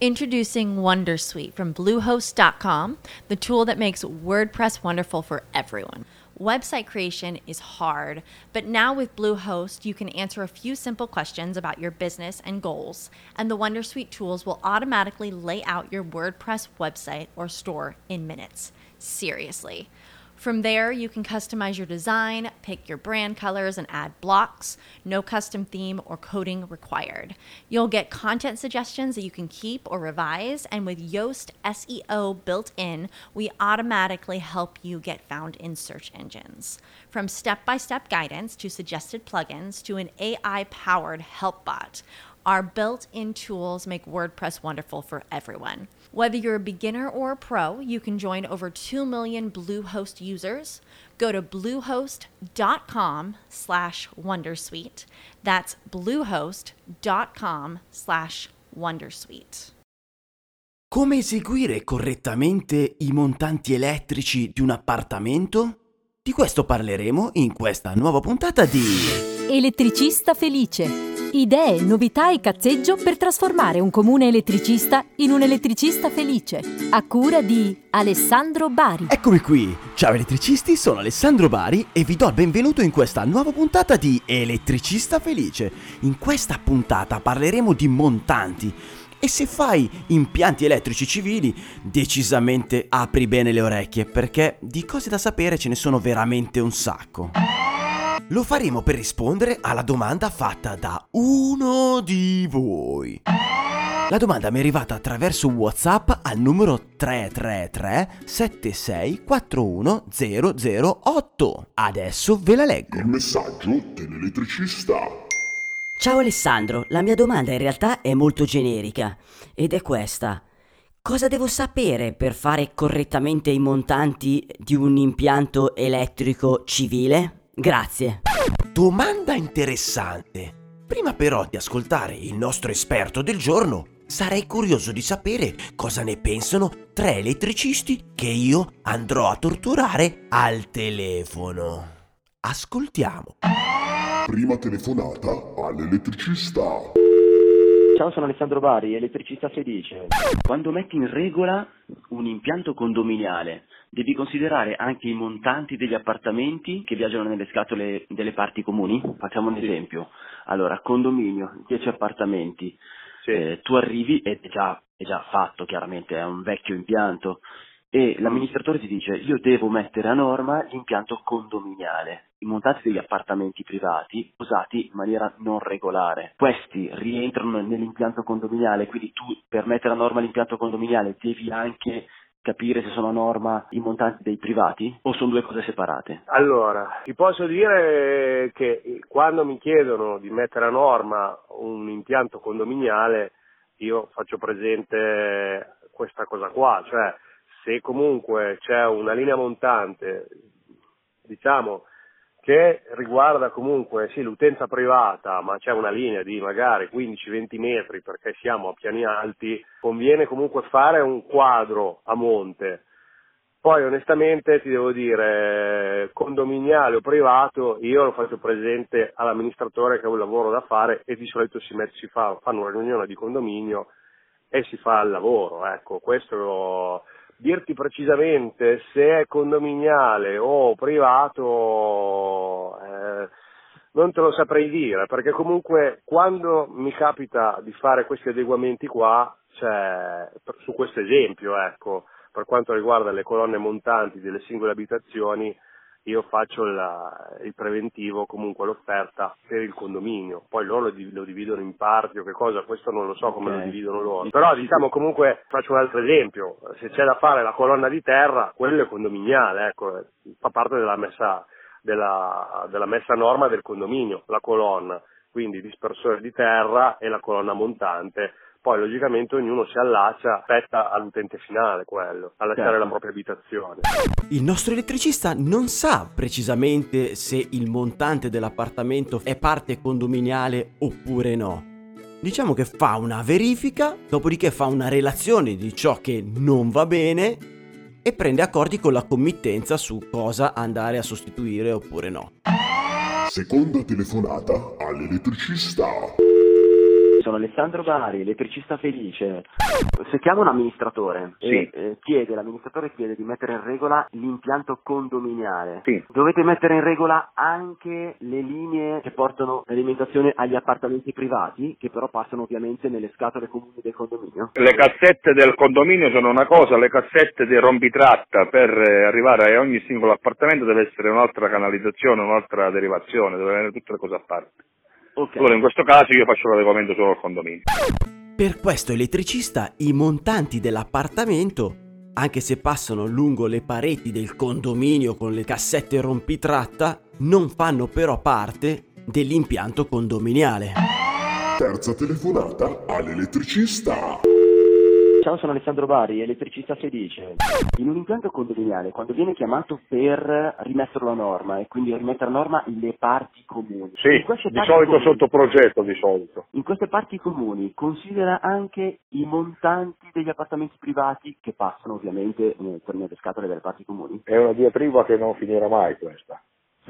Introducing Wondersuite from Bluehost.com, the tool that makes WordPress wonderful for everyone. Website creation is hard, but now with Bluehost, you can answer a few simple questions about your business and goals, and the Wondersuite tools will automatically lay out your WordPress website or store in minutes. Seriously. From there, you can customize your design, pick your brand colors, and add blocks. No custom theme or coding required. You'll get content suggestions that you can keep or revise, and with Yoast SEO built in, we automatically help you get found in search engines. From step-by-step guidance to suggested plugins to an AI-powered help bot, our built-in tools make WordPress wonderful for everyone. Whether you're a beginner or a pro, you can join over 2 million Bluehost users. Go to bluehost.com/wondersuite. That's bluehost.com/wondersuite. Come eseguire correttamente i montanti elettrici di un appartamento? Di questo parleremo in questa nuova puntata di Elettricista felice. Idee, novità e cazzeggio per trasformare un comune elettricista in un elettricista felice. A cura di Alessandro Bari. Eccomi qui, ciao elettricisti, sono Alessandro Bari e vi do il benvenuto in questa nuova puntata di Elettricista Felice. In questa puntata parleremo di montanti e se fai impianti elettrici civili decisamente apri bene le orecchie perché di cose da sapere ce ne sono veramente un sacco. Lo faremo per rispondere alla domanda fatta da uno di voi. La domanda mi è arrivata attraverso WhatsApp al numero 333 7641 008. Adesso ve la leggo. Il messaggio dell'elettricista. Ciao Alessandro, la mia domanda in realtà è molto generica ed è questa. Cosa devo sapere per fare correttamente i montanti di un impianto elettrico civile? Grazie. Domanda interessante. Prima però di ascoltare il nostro esperto del giorno, sarei curioso di sapere cosa ne pensano 3 elettricisti che io andrò a torturare al telefono. Ascoltiamo. Prima telefonata all'elettricista. Ciao, sono Alessandro Bari, elettricista felice. Quando metti in regola un impianto condominiale, devi considerare anche i montanti degli appartamenti che viaggiano nelle scatole delle parti comuni? Facciamo un esempio. Allora, condominio, 10 appartamenti. Sì. Tu arrivi ed è già fatto, chiaramente, è un vecchio impianto. E l'amministratore ti dice, io devo mettere a norma l'impianto condominiale, i montanti degli appartamenti privati usati in maniera non regolare. Questi rientrano nell'impianto condominiale, quindi tu per mettere a norma l'impianto condominiale devi anche capire se sono a norma i montanti dei privati o sono due cose separate? Allora, ti posso dire che quando mi chiedono di mettere a norma un impianto condominiale, io faccio presente questa cosa qua, cioè se comunque c'è una linea montante, diciamo, che riguarda comunque sì l'utenza privata, ma c'è una linea di magari 15-20 metri perché siamo a piani alti, conviene comunque fare un quadro a monte. Poi onestamente ti devo dire, condominiale o privato, io lo faccio presente all'amministratore che ha un lavoro da fare e di solito fanno una riunione di condominio e si fa il lavoro, ecco, questo. Dirti precisamente se è condominiale o privato non te lo saprei dire, perché comunque quando mi capita di fare questi adeguamenti qua, cioè su questo esempio, ecco, per quanto riguarda le colonne montanti delle singole abitazioni, io faccio il preventivo, comunque l'offerta per il condominio, poi loro lo dividono in parti o che cosa, questo non lo so come lo dividono loro, però diciamo comunque faccio un altro esempio, se c'è da fare la colonna di terra, quello è condominiale, ecco, fa parte della messa a norma del condominio, la colonna, quindi dispersore di terra e la colonna montante. Poi logicamente ognuno si allaccia, spetta all'utente finale quello, a lasciare la propria abitazione. Il nostro elettricista non sa precisamente se il montante dell'appartamento è parte condominiale oppure no. Diciamo che fa una verifica, dopodiché fa una relazione di ciò che non va bene e prende accordi con la committenza su cosa andare a sostituire oppure no. Seconda telefonata all'elettricista. Sono Alessandro Bari, elettricista felice. Se chiama un amministratore e l'amministratore chiede di mettere in regola l'impianto condominiale, dovete mettere in regola anche le linee che portano l'alimentazione agli appartamenti privati, che però passano ovviamente nelle scatole comuni del condominio? Le cassette del condominio sono una cosa, le cassette del rompitratta per arrivare a ogni singolo appartamento deve essere un'altra canalizzazione, un'altra derivazione, deve avere tutte le cose a parte. Okay. Allora in questo caso io faccio l'adeguamento solo al condominio. Per questo elettricista i montanti dell'appartamento, anche se passano lungo le pareti del condominio con le cassette rompitratta, non fanno però parte dell'impianto condominiale. Terza telefonata all'elettricista. Ciao, sono Alessandro Bari, elettricista felice. In un impianto condominiale, quando viene chiamato per rimetterlo a norma e quindi rimettere a norma le parti comuni. Sì, di solito sotto progetto, di solito. In queste parti comuni considera anche i montanti degli appartamenti privati che passano ovviamente per le scatole delle parti comuni? È una diatriba che non finirà mai questa.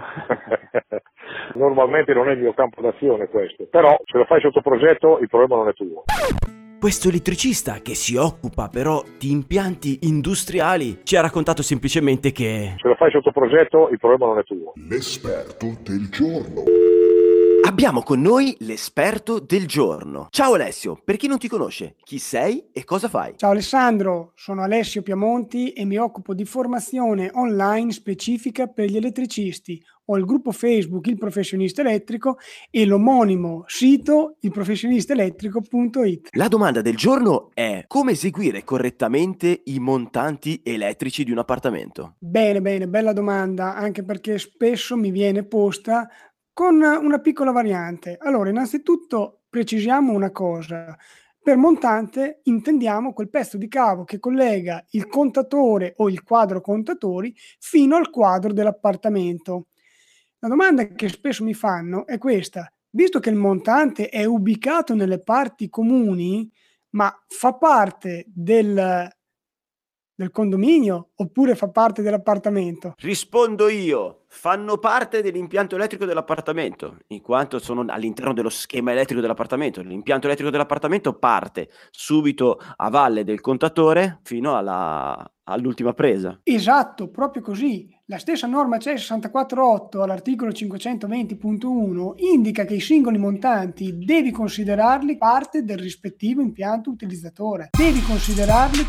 Normalmente non è il mio campo d'azione questo, però se lo fai sotto progetto il problema non è tuo. Questo elettricista, che si occupa però di impianti industriali, ci ha raccontato semplicemente che se lo fai sotto progetto il problema non è tuo. L'esperto del giorno. abbiamo con noi l'esperto del giorno. Ciao Alessio, per chi non ti conosce, chi sei e cosa fai? Ciao Alessandro, sono Alessio Piamonti e mi occupo di formazione online specifica per gli elettricisti. Ho il gruppo Facebook Il Professionista Elettrico e l'omonimo sito ilprofessionistaelettrico.it. La domanda del giorno è: come eseguire correttamente i montanti elettrici di un appartamento? Bene, bella domanda, anche perché spesso mi viene posta con una piccola variante. Allora, innanzitutto precisiamo una cosa. Per montante intendiamo quel pezzo di cavo che collega il contatore o il quadro contatori fino al quadro dell'appartamento. La domanda che spesso mi fanno è questa: visto che il montante è ubicato nelle parti comuni, ma fa parte del condominio oppure fa parte dell'appartamento? Rispondo io: fanno parte dell'impianto elettrico dell'appartamento, in quanto sono all'interno dello schema elettrico dell'appartamento. L'impianto elettrico dell'appartamento parte subito a valle del contatore fino all'ultima presa. Esatto, proprio così. La stessa norma CE 648 all'articolo 520.1 indica che i singoli montanti devi considerarli parte del rispettivo impianto utilizzatore. Devi considerarli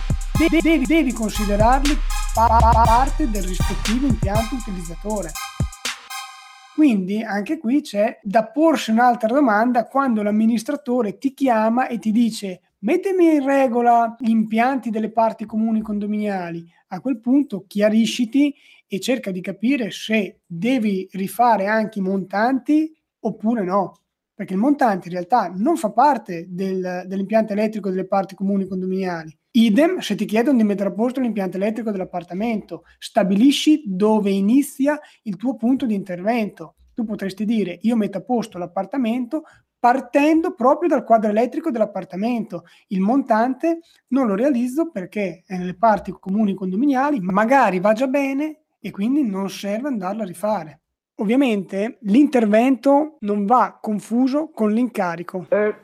parte del rispettivo impianto utilizzatore. Quindi anche qui c'è da porsi un'altra domanda quando l'amministratore ti chiama e ti dice: mettimi in regola gli impianti delle parti comuni condominiali. A quel punto chiarisciti e cerca di capire se devi rifare anche i montanti oppure no, perché il montante in realtà non fa parte dell'impianto elettrico delle parti comuni condominiali. Idem se ti chiedono di mettere a posto l'impianto elettrico dell'appartamento. Stabilisci dove inizia il tuo punto di intervento. Tu potresti dire: io metto a posto l'appartamento partendo proprio dal quadro elettrico dell'appartamento. Il montante non lo realizzo perché è nelle parti comuni condominiali, magari va già bene e quindi non serve andarlo a rifare. Ovviamente l'intervento non va confuso con l'incarico. È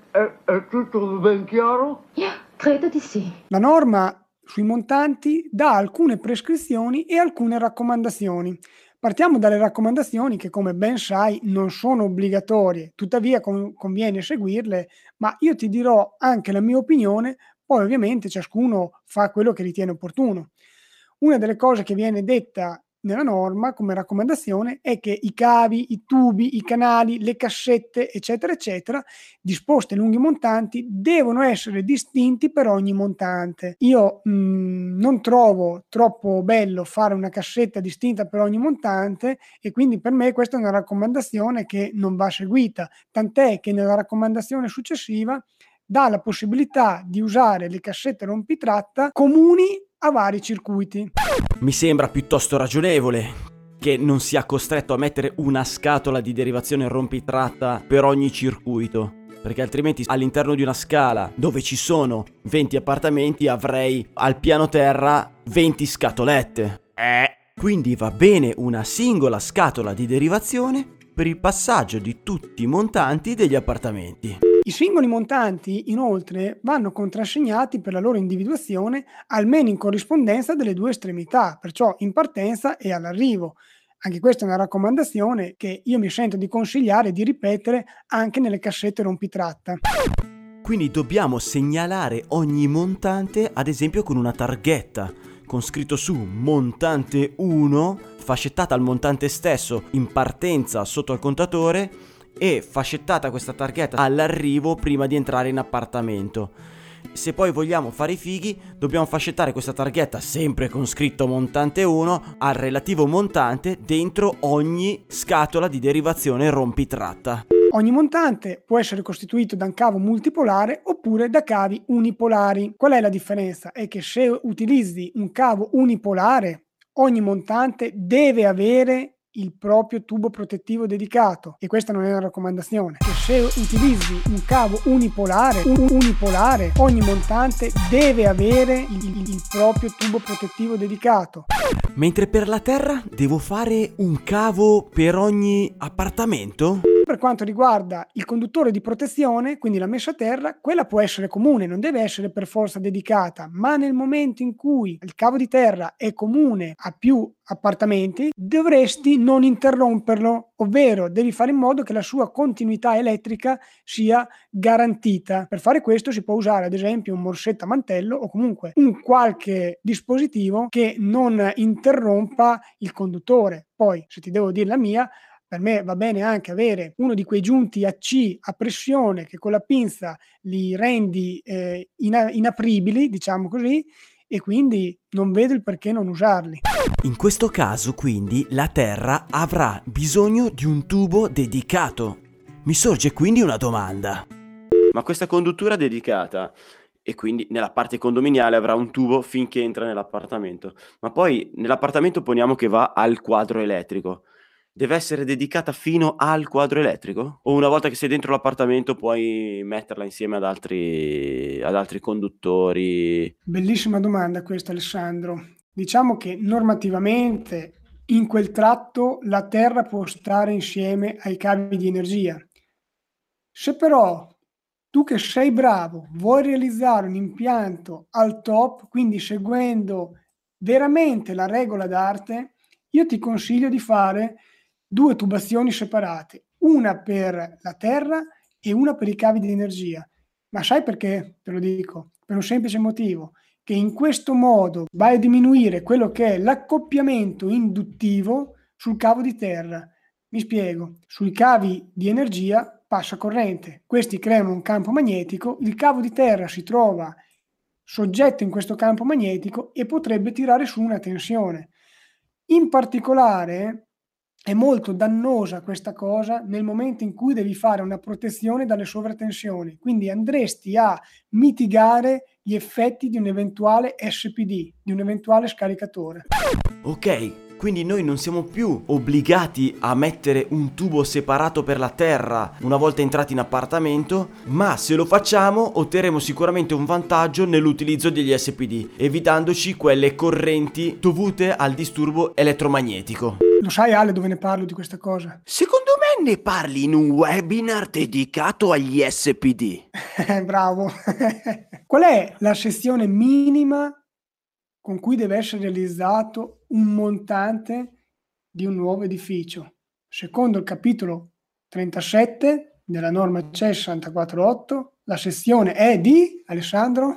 tutto ben chiaro? Credo di sì. La norma sui montanti dà alcune prescrizioni e alcune raccomandazioni. Partiamo dalle raccomandazioni che, come ben sai, non sono obbligatorie, tuttavia conviene seguirle, ma io ti dirò anche la mia opinione, poi ovviamente ciascuno fa quello che ritiene opportuno. Una delle cose che viene detta nella norma come raccomandazione è che i cavi, i tubi, i canali, le cassette, eccetera, eccetera, disposte lunghi montanti, devono essere distinti per ogni montante. Io non trovo troppo bello fare una cassetta distinta per ogni montante e quindi per me questa è una raccomandazione che non va seguita, tant'è che nella raccomandazione successiva dà la possibilità di usare le cassette rompitratta comuni a vari circuiti. Mi sembra piuttosto ragionevole che non sia costretto a mettere una scatola di derivazione rompitratta per ogni circuito, perché altrimenti all'interno di una scala dove ci sono 20 appartamenti avrei al piano terra 20 scatolette. Quindi va bene una singola scatola di derivazione per il passaggio di tutti i montanti degli appartamenti. I singoli montanti, inoltre, vanno contrassegnati per la loro individuazione almeno in corrispondenza delle due estremità, perciò in partenza e all'arrivo. Anche questa è una raccomandazione che io mi sento di consigliare e di ripetere anche nelle cassette rompitratta. Quindi dobbiamo segnalare ogni montante, ad esempio con una targhetta, con scritto su montante 1, fascettata al montante stesso in partenza sotto al contatore e fascettata questa targhetta all'arrivo prima di entrare in appartamento. Se poi vogliamo fare i fighi, dobbiamo fascettare questa targhetta sempre con scritto montante 1 al relativo montante dentro ogni scatola di derivazione rompitratta. Ogni montante può essere costituito da un cavo multipolare oppure da cavi unipolari. Qual è la differenza? È che se utilizzi un cavo unipolare, ogni montante deve avere il proprio tubo protettivo dedicato, e questa non è una raccomandazione. Che se utilizzi un cavo unipolare, ogni montante deve avere il proprio tubo protettivo dedicato. Mentre per la terra devo fare un cavo per ogni appartamento? Per quanto riguarda il conduttore di protezione, quindi la messa a terra, quella può essere comune, non deve essere per forza dedicata, ma nel momento in cui il cavo di terra è comune a più appartamenti, dovresti non interromperlo, ovvero devi fare in modo che la sua continuità elettrica sia garantita. Per fare questo si può usare ad esempio un morsetta mantello o comunque un qualche dispositivo che non interrompa il conduttore. Poi, se ti devo dire la mia, per me va bene anche avere uno di quei giunti a C a pressione che con la pinza li rendi inapribili, diciamo così, e quindi non vedo il perché non usarli. In questo caso, quindi, la terra avrà bisogno di un tubo dedicato. Mi sorge quindi una domanda. Ma questa conduttura dedicata, e quindi nella parte condominiale avrà un tubo finché entra nell'appartamento, ma poi nell'appartamento poniamo che va al quadro elettrico. Deve essere dedicata fino al quadro elettrico? O una volta che sei dentro l'appartamento puoi metterla insieme ad altri conduttori? Bellissima domanda questa, Alessandro. Diciamo che normativamente in quel tratto la terra può stare insieme ai cavi di energia. Se però tu che sei bravo vuoi realizzare un impianto al top, quindi seguendo veramente la regola d'arte, io ti consiglio di fare 2 tubazioni separate, una per la terra e una per i cavi di energia. Ma sai perché? Te lo dico, per un semplice motivo, che in questo modo vai a diminuire quello che è l'accoppiamento induttivo sul cavo di terra. Mi spiego, sui cavi di energia passa corrente, questi creano un campo magnetico, il cavo di terra si trova soggetto in questo campo magnetico e potrebbe tirare su una tensione. In particolare è molto dannosa questa cosa nel momento in cui devi fare una protezione dalle sovratensioni, quindi andresti a mitigare gli effetti di un eventuale SPD, di un eventuale scaricatore. Ok, quindi noi non siamo più obbligati a mettere un tubo separato per la terra una volta entrati in appartamento, ma se lo facciamo otterremo sicuramente un vantaggio nell'utilizzo degli SPD, evitandoci quelle correnti dovute al disturbo elettromagnetico. Lo sai Ale dove ne parlo di questa cosa? Secondo me ne parli in un webinar dedicato agli SPD. Bravo! Qual è la sezione minima con cui deve essere realizzato un montante di un nuovo edificio? Secondo il capitolo 37 della norma CES 648, la sezione è di, Alessandro?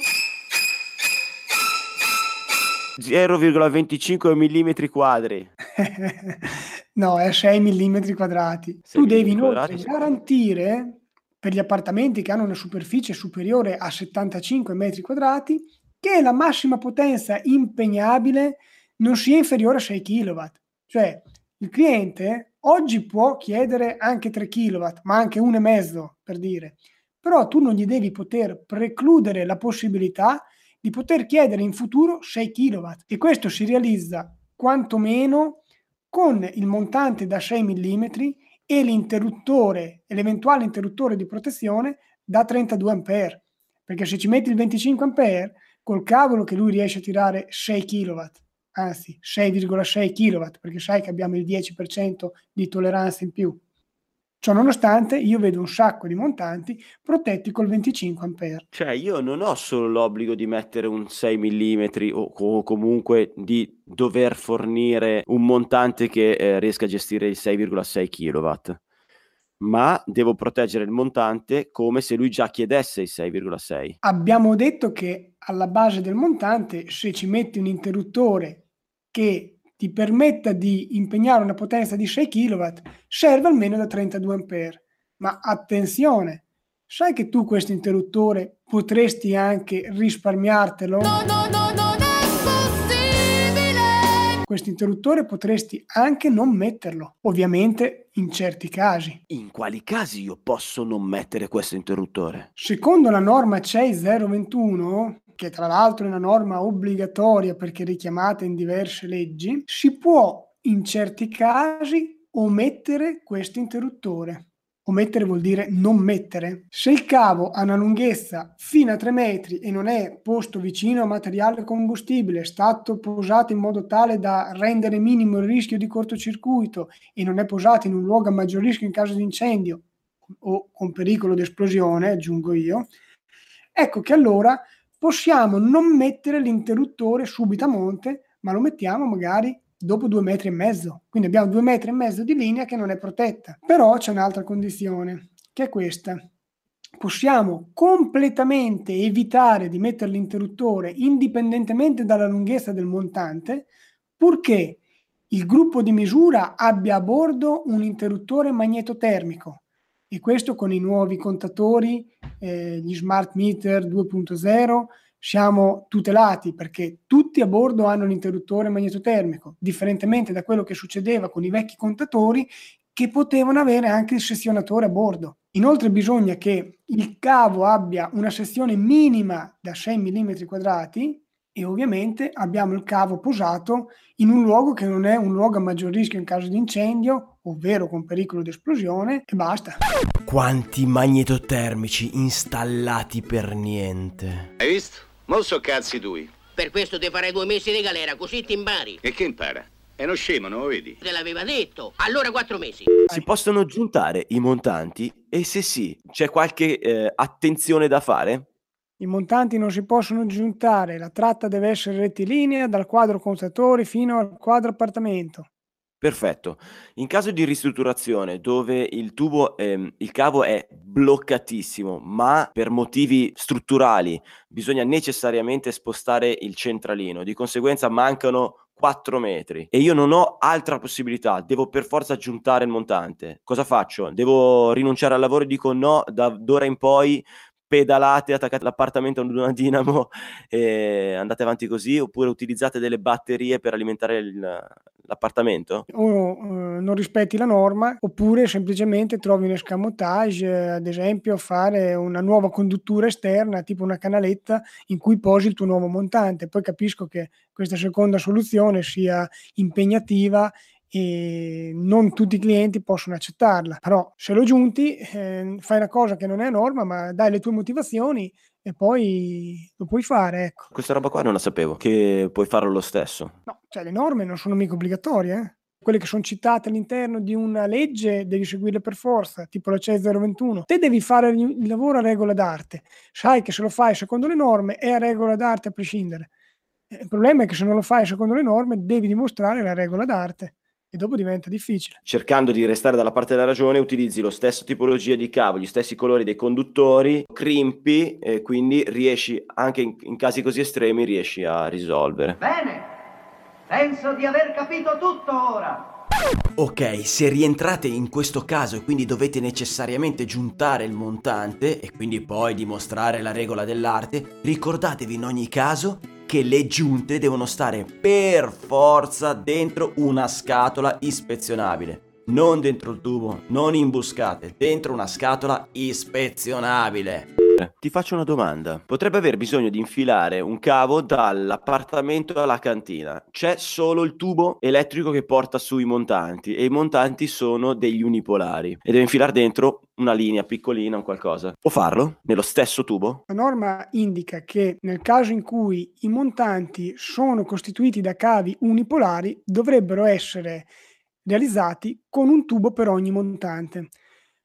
0,25 mm quadri. No, è 6 mm quadrati. Tu devi inoltre garantire per gli appartamenti che hanno una superficie superiore a 75 metri quadrati che la massima potenza impegnabile non sia inferiore a 6 kW. Cioè, il cliente oggi può chiedere anche 3 kW, ma anche 1,5 per dire. Però tu non gli devi poter precludere la possibilità di poter chiedere in futuro 6 kW. E questo si realizza quantomeno con il montante da 6 mm e l'interruttore e l'eventuale interruttore di protezione da 32 A. Perché se ci metti il 25 A, col cavolo che lui riesce a tirare 6 kW, anzi 6,6 kW, perché sai che abbiamo il 10% di tolleranza in più. Ciononostante, io vedo un sacco di montanti protetti col 25 ampere. Cioè, io non ho solo l'obbligo di mettere un 6 mm o comunque di dover fornire un montante che riesca a gestire il 6,6 kW, ma devo proteggere il montante come se lui già chiedesse il 6,6. Abbiamo detto che alla base del montante, se ci metti un interruttore che ti permetta di impegnare una potenza di 6 kW, serve almeno da 32 ampere. Ma attenzione, sai che tu questo interruttore potresti anche risparmiartelo? Non è possibile! Questo interruttore potresti anche non metterlo, ovviamente in certi casi. In quali casi io posso non mettere questo interruttore? Secondo la norma CEI 021, che tra l'altro è una norma obbligatoria perché richiamata in diverse leggi, si può in certi casi omettere questo interruttore. Omettere vuol dire non mettere. Se il cavo ha una lunghezza fino a 3 metri e non è posto vicino a materiale combustibile, è stato posato in modo tale da rendere minimo il rischio di cortocircuito e non è posato in un luogo a maggior rischio in caso di incendio o con pericolo di esplosione, aggiungo io, ecco che allora possiamo non mettere l'interruttore subito a monte, ma lo mettiamo magari dopo 2,5 metri. Quindi abbiamo 2,5 metri di linea che non è protetta. Però c'è un'altra condizione, che è questa. Possiamo completamente evitare di mettere l'interruttore indipendentemente dalla lunghezza del montante, purché il gruppo di misura abbia a bordo un interruttore magnetotermico. E questo con i nuovi contatori, gli smart meter 2.0, siamo tutelati perché tutti a bordo hanno l'interruttore magnetotermico, differentemente da quello che succedeva con i vecchi contatori che potevano avere anche il sezionatore a bordo. Inoltre bisogna che il cavo abbia una sezione minima da 6 mm quadrati e ovviamente abbiamo il cavo posato in un luogo che non è un luogo a maggior rischio in caso di incendio, ovvero con pericolo di esplosione, e basta. Quanti magnetotermici installati per niente. Hai visto? Mo' so cazzi tui. Per questo ti farei 2 mesi di galera, così ti impari. E che impara? È uno scemo, non lo vedi? Te l'aveva detto. Allora 4 mesi. Si possono aggiuntare i montanti e se sì, c'è qualche attenzione da fare? I montanti non si possono aggiuntare, la tratta deve essere rettilinea dal quadro contatori fino al quadro appartamento. Perfetto. In caso di ristrutturazione dove il cavo è bloccatissimo, ma per motivi strutturali bisogna necessariamente spostare il centralino, di conseguenza mancano 4 metri e io non ho altra possibilità, devo per forza aggiuntare il montante. Cosa faccio? Devo rinunciare al lavoro e dico no, d'ora in poi pedalate, attaccate l'appartamento ad una dinamo e andate avanti così, oppure utilizzate delle batterie per alimentare l'appartamento? O non rispetti la norma, oppure semplicemente trovi un escamotage, ad esempio fare una nuova conduttura esterna, tipo una canaletta in cui posi il tuo nuovo montante. Poi capisco che questa seconda soluzione sia impegnativa e non tutti i clienti possono accettarla, però se lo giunti fai una cosa che non è a norma, ma dai le tue motivazioni e poi lo puoi fare, ecco. Questa roba qua non la sapevo, che puoi farlo lo stesso. No, cioè le norme non sono mica obbligatorie, Quelle che sono citate all'interno di una legge devi seguirle per forza, tipo la CEI 021. Te devi fare il lavoro a regola d'arte, sai che se lo fai secondo le norme è a regola d'arte a prescindere. Il problema è che se non lo fai secondo le norme devi dimostrare la regola d'arte. E dopo diventa difficile. Cercando di restare dalla parte della ragione, utilizzi lo stesso tipologia di cavo, gli stessi colori dei conduttori, crimpi e quindi riesci, anche in casi così estremi, riesci a risolvere. Bene, penso di aver capito tutto ora. Ok, se rientrate in questo caso e quindi dovete necessariamente giuntare il montante e quindi poi dimostrare la regola dell'arte, ricordatevi in ogni caso che le giunte devono stare per forza dentro una scatola ispezionabile. Non dentro il tubo, non imbuscate, dentro una scatola ispezionabile. Ti faccio una domanda. Potrebbe aver bisogno di infilare un cavo dall'appartamento alla cantina. C'è solo il tubo elettrico che porta sui montanti e i montanti sono degli unipolari e deve infilare dentro una linea piccolina o qualcosa. Può farlo? Nello stesso tubo? La norma indica che nel caso in cui i montanti sono costituiti da cavi unipolari dovrebbero essere realizzati con un tubo per ogni montante.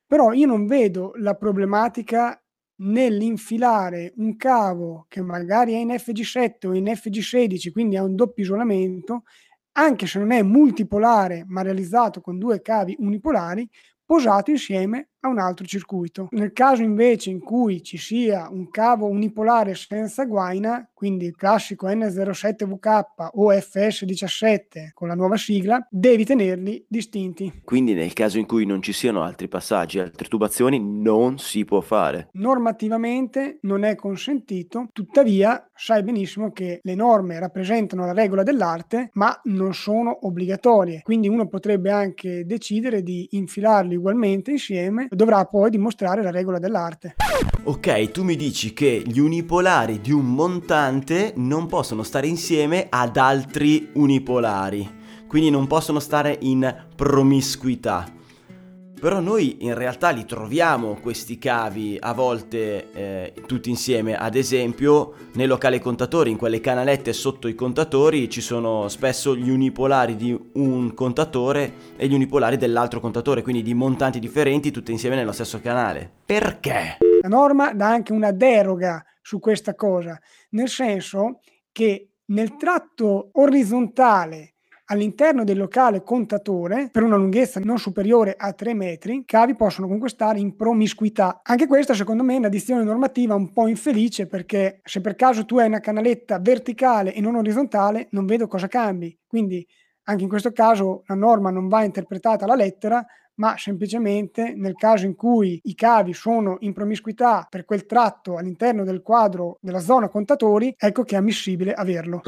Però io non vedo la problematica nell'infilare un cavo che magari è in FG7 o in FG16, quindi ha un doppio isolamento, anche se non è multipolare ma realizzato con 2 cavi unipolari, posato insieme a un altro circuito. Nel caso invece in cui ci sia un cavo unipolare senza guaina, quindi il classico N07VK o FS17 con la nuova sigla, devi tenerli distinti. Quindi nel caso in cui non ci siano altri passaggi, altre tubazioni, non si può fare. Normativamente non è consentito, tuttavia sai benissimo che le norme rappresentano la regola dell'arte, ma non sono obbligatorie. Quindi uno potrebbe anche decidere di infilarli ugualmente insieme, dovrà poi dimostrare la regola dell'arte. Ok, tu mi dici che gli unipolari di un montante non possono stare insieme ad altri unipolari, quindi non possono stare in promiscuità. Però noi in realtà li troviamo questi cavi a volte tutti insieme. Ad esempio nei locali contatori, in quelle canalette sotto i contatori ci sono spesso gli unipolari di un contatore e gli unipolari dell'altro contatore, quindi di montanti differenti tutti insieme nello stesso canale. Perché? La norma dà anche una deroga su questa cosa, nel senso che nel tratto orizzontale all'interno del locale contatore, per una lunghezza non superiore a 3 metri, i cavi possono comunque stare in promiscuità. Anche questa secondo me è una dizione normativa un po' infelice, perché se per caso tu hai una canaletta verticale e non orizzontale, non vedo cosa cambi. Quindi anche in questo caso la norma non va interpretata alla lettera, ma semplicemente nel caso in cui i cavi sono in promiscuità per quel tratto all'interno del quadro della zona contatori, ecco che è ammissibile averlo.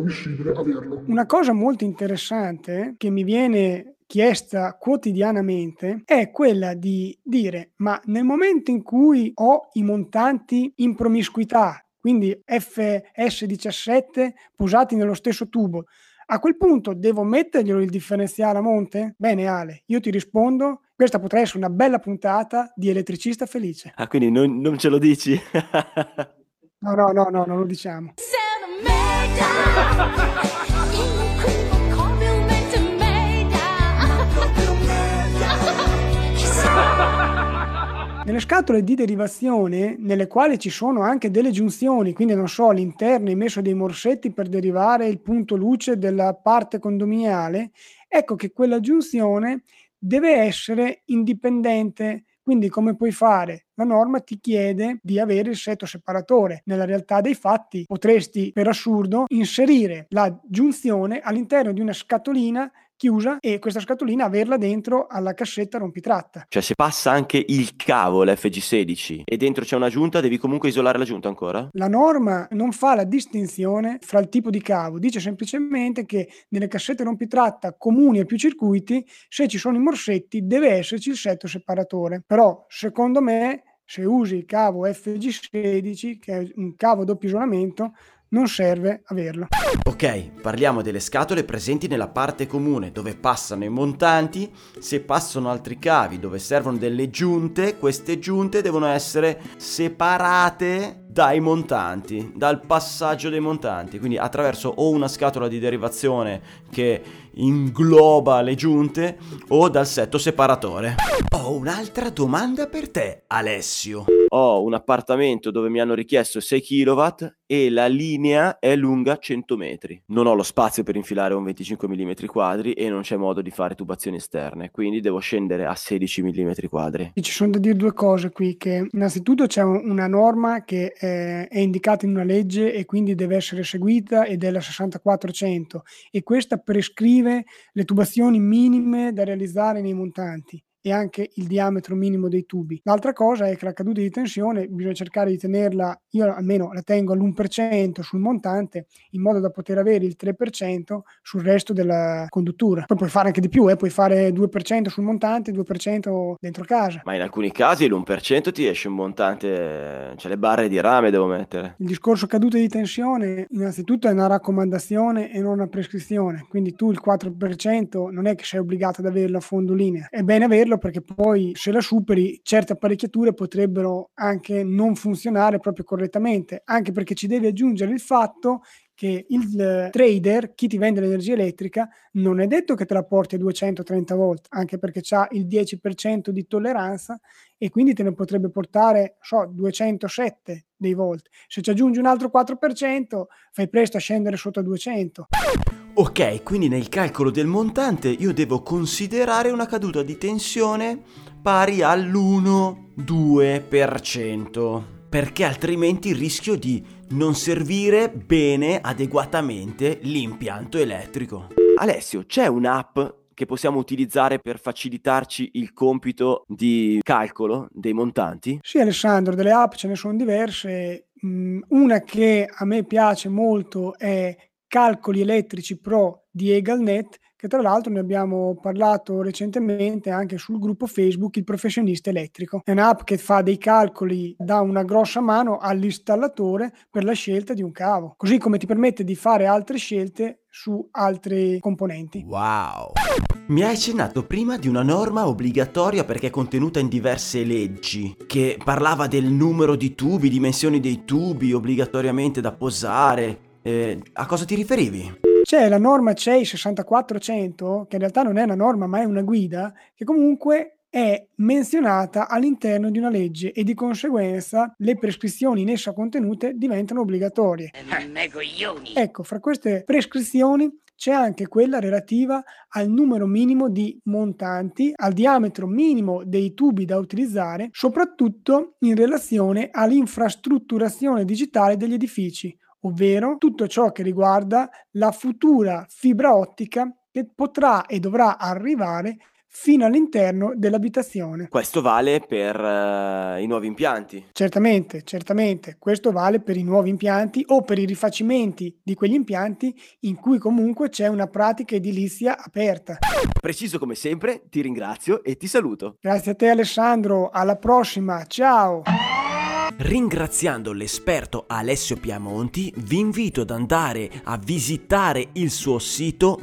Una cosa molto interessante che mi viene chiesta quotidianamente è quella di dire: ma nel momento in cui ho i montanti in promiscuità, quindi FS17 posati nello stesso tubo, a quel punto devo metterglielo il differenziale a monte? Bene Ale, io ti rispondo, questa potrà essere una bella puntata di Elettricista Felice. Ah, quindi non ce lo dici? No, non lo diciamo. Nelle scatole di derivazione, nelle quali ci sono anche delle giunzioni, quindi non so, all'interno hai messo dei morsetti per derivare il punto luce della parte condominiale, ecco che quella giunzione deve essere indipendente. Quindi come puoi fare? La norma ti chiede di avere il setto separatore. Nella realtà dei fatti potresti, per assurdo, inserire la giunzione all'interno di una scatolina chiusa e questa scatolina averla dentro alla cassetta rompitratta. Cioè se passa anche il cavo, l'FG16, e dentro c'è una giunta, devi comunque isolare la giunta ancora? La norma non fa la distinzione fra il tipo di cavo, dice semplicemente che nelle cassette rompitratta comuni a più circuiti, se ci sono i morsetti deve esserci il setto separatore. Però secondo me se usi il cavo FG16, che è un cavo doppio isolamento, non serve averlo. Ok, parliamo delle scatole presenti nella parte comune dove passano i montanti. Se passano altri cavi dove servono delle giunte, queste giunte devono essere separate dai montanti, dal passaggio dei montanti, quindi attraverso o una scatola di derivazione che ingloba le giunte o dal setto separatore. Ho un'altra domanda per te, Alessio. Ho un appartamento dove mi hanno richiesto 6 kW e la linea è lunga 100 metri. Non ho lo spazio per infilare un 25 mm quadri e non c'è modo di fare tubazioni esterne, quindi devo scendere a 16 mm quadri. Ci sono da dire due cose qui, che innanzitutto c'è una norma che è indicata in una legge e quindi deve essere seguita, ed è la 6400, e questa prescrive le tubazioni minime da realizzare nei montanti e anche il diametro minimo dei tubi. L'altra cosa è che la caduta di tensione bisogna cercare di tenerla, io almeno la tengo all'1% sul montante, in modo da poter avere il 3% sul resto della conduttura. Poi puoi fare anche di più, puoi fare 2% sul montante, 2% dentro casa. Ma in alcuni casi l'1% ti esce un montante, cioè le barre di rame devo mettere. Il discorso caduta di tensione innanzitutto è una raccomandazione e non una prescrizione, quindi tu il 4% non è che sei obbligato ad averlo a fondo linea, è bene averlo perché poi se la superi certe apparecchiature potrebbero anche non funzionare proprio correttamente, anche perché ci devi aggiungere il fatto che il trader, chi ti vende l'energia elettrica, non è detto che te la porti a 230 volt, anche perché c'ha il 10% di tolleranza e quindi te ne potrebbe portare 207 dei volt. Se ci aggiungi un altro 4%, fai presto a scendere sotto a 200. Ok, quindi nel calcolo del montante io devo considerare una caduta di tensione pari all'1-2%, perché altrimenti rischio di non servire bene, adeguatamente l'impianto elettrico. Alessio, c'è un'app che possiamo utilizzare per facilitarci il compito di calcolo dei montanti? Sì, Alessandro, delle app ce ne sono diverse. Una che a me piace molto è Calcoli Elettrici Pro di Egalnet, che tra l'altro ne abbiamo parlato recentemente anche sul gruppo Facebook Il Professionista Elettrico. È un'app che fa dei calcoli, dà una grossa mano all'installatore per la scelta di un cavo, così come ti permette di fare altre scelte su altri componenti. Wow! Mi hai accennato prima di una norma obbligatoria perché è contenuta in diverse leggi, che parlava del numero di tubi, dimensioni dei tubi obbligatoriamente da posare. A cosa ti riferivi? C'è la norma CEI 6400, che in realtà non è una norma ma è una guida, che comunque è menzionata all'interno di una legge e di conseguenza le prescrizioni in essa contenute diventano obbligatorie. Ecco, fra queste prescrizioni c'è anche quella relativa al numero minimo di montanti, al diametro minimo dei tubi da utilizzare, soprattutto in relazione all'infrastrutturazione digitale degli edifici, ovvero tutto ciò che riguarda la futura fibra ottica che potrà e dovrà arrivare fino all'interno dell'abitazione. Questo vale per i nuovi impianti? Certamente, questo vale per i nuovi impianti o per i rifacimenti di quegli impianti in cui comunque c'è una pratica edilizia aperta. Preciso come sempre, ti ringrazio e ti saluto. Grazie a te Alessandro, alla prossima, ciao! Ringraziando l'esperto Alessio Piamonti, vi invito ad andare a visitare il suo sito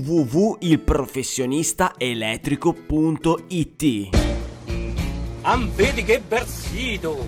www.ilprofessionistaelettrico.it. Vedi che bel sito!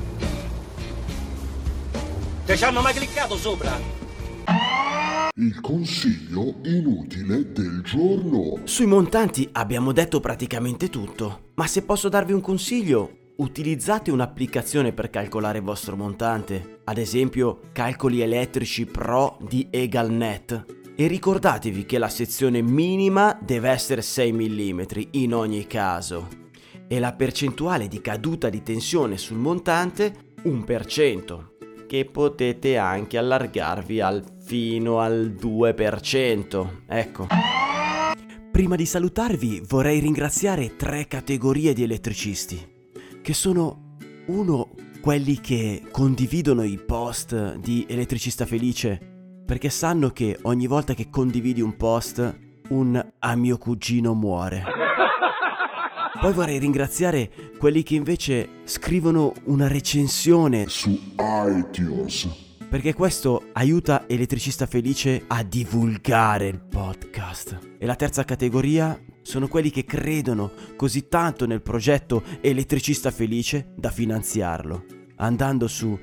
Te ci hanno mai cliccato sopra? Il consiglio inutile del giorno. Sui montanti abbiamo detto praticamente tutto, ma se posso darvi un consiglio, utilizzate un'applicazione per calcolare il vostro montante, ad esempio Calcoli Elettrici Pro di Egalnet, e ricordatevi che la sezione minima deve essere 6 mm in ogni caso e la percentuale di caduta di tensione sul montante 1%, che potete anche allargarvi fino al 2%. Ecco. Prima di salutarvi vorrei ringraziare 3 categorie di elettricisti, che sono quelli che condividono i post di Elettricista Felice, perché sanno che ogni volta che condividi un post a mio cugino muore. Poi vorrei ringraziare quelli che invece scrivono una recensione su iTunes, perché questo aiuta Elettricista Felice a divulgare il podcast. E la terza categoria sono quelli che credono così tanto nel progetto Elettricista Felice da finanziarlo, andando su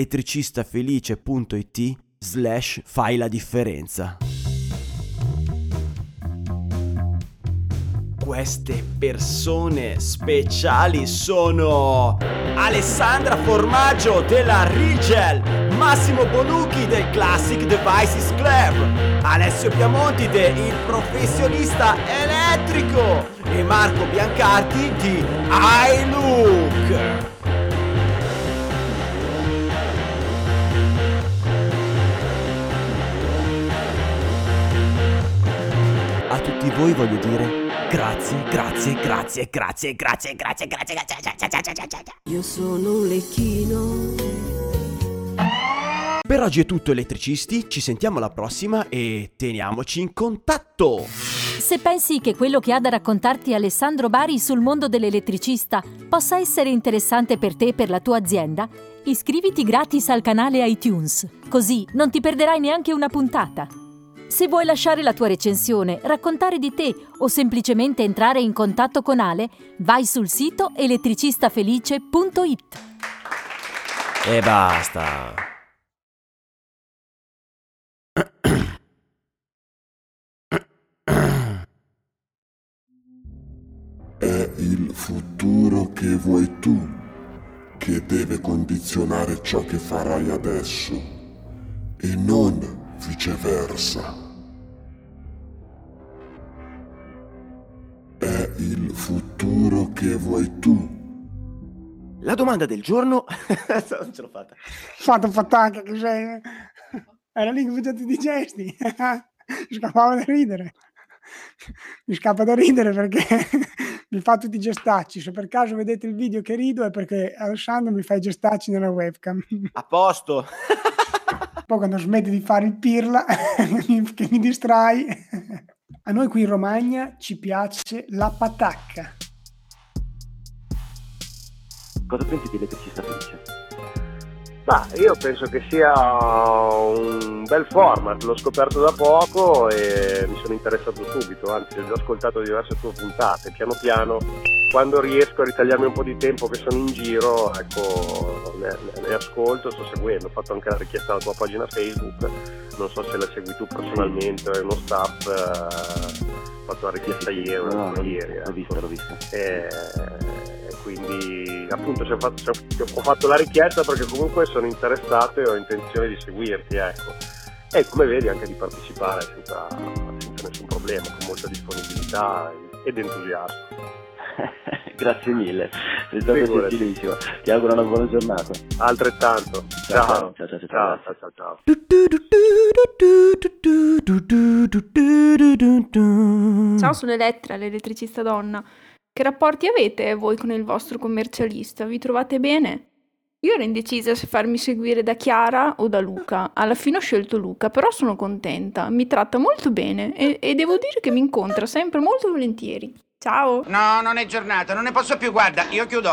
elettricistafelice.it/fai la differenza. Queste persone speciali sono Alessandra Formaggio della Rigel, Massimo Bonucchi del Classic Devices Club, Alessio Piamonti del Il Professionista Elettrico e Marco Biancardi di iLook. A tutti voi voglio dire grazie. Io sono un lecchino. Per oggi è tutto elettricisti, ci sentiamo alla prossima e teniamoci in contatto! Se pensi che quello che ha da raccontarti Alessandro Bari sul mondo dell'elettricista possa essere interessante per te e per la tua azienda, iscriviti gratis al canale iTunes, così non ti perderai neanche una puntata. Se vuoi lasciare la tua recensione, raccontare di te o semplicemente entrare in contatto con Ale, vai sul sito elettricistafelice.it. E basta! il futuro che vuoi tu che deve condizionare ciò che farai adesso e non viceversa. È il futuro che vuoi tu. La domanda del giorno... non ce l'ho fatta. Fatto patacca che sei. Era lì che facevi i gesti. Mi scappava da ridere. Mi scappa da ridere perché mi fa tutti i gestacci. Se per caso vedete il video che rido è perché Alessandro mi fa i gestacci nella webcam. A posto. Poi quando smetti di fare il pirla che mi distrai. A noi qui in Romagna ci piace la patacca. Cosa pensi di Elettricista Felice? Ma io penso che sia un bel format, l'ho scoperto da poco e mi sono interessato subito, anzi ho già ascoltato diverse tue puntate, piano piano quando riesco a ritagliarmi un po' di tempo che sono in giro, ecco, ne ascolto, sto seguendo, ho fatto anche la richiesta alla tua pagina Facebook, non so se la segui tu personalmente o è uno staff, ho fatto la richiesta ieri. L'ho vista. Quindi appunto ho fatto la richiesta perché comunque sono interessato e ho intenzione di seguirti, ecco, e come vedi anche di partecipare senza nessun problema, con molta disponibilità ed entusiasmo. Grazie mille, sei stato gentilissimo, ti auguro una buona giornata. Altrettanto, ciao. Ciao, sono Elettra, l'elettricista donna. Che rapporti avete voi con il vostro commercialista? Vi trovate bene? Io ero indecisa se farmi seguire da Chiara o da Luca. Alla fine ho scelto Luca, però sono contenta. Mi tratta molto bene e devo dire che mi incontra sempre molto volentieri. Ciao! No, non è giornata, non ne posso più, guarda, io chiudo.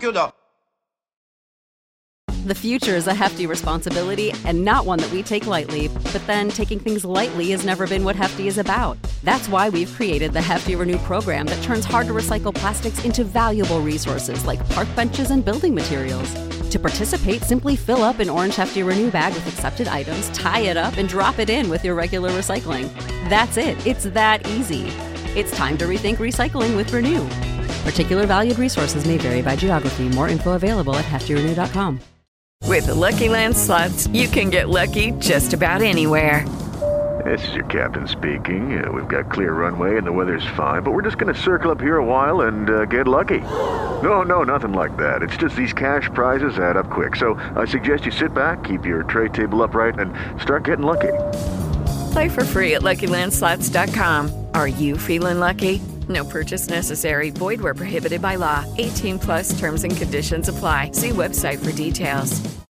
The future is a hefty responsibility and not one that we take lightly. But then taking things lightly has never been what Hefty is about. That's why we've created the Hefty Renew program that turns hard to recycle plastics into valuable resources like park benches and building materials. To participate, simply fill up an orange Hefty Renew bag with accepted items, tie it up, and drop it in with your regular recycling. That's it. It's that easy. It's time to rethink recycling with Renew. Particular valued resources may vary by geography. More info available at heftyrenew.com. With the Lucky Land Slots, you can get lucky just about anywhere. This is your captain speaking. We've got clear runway and the weather's fine, but we're just going to circle up here a while and get lucky. No, nothing like that. It's just these cash prizes add up quick. So I suggest you sit back, keep your tray table upright, and start getting lucky. Play for free at LuckyLandSlots.com. Are you feeling lucky? No purchase necessary. Void where prohibited by law. 18+ terms and conditions apply. See website for details.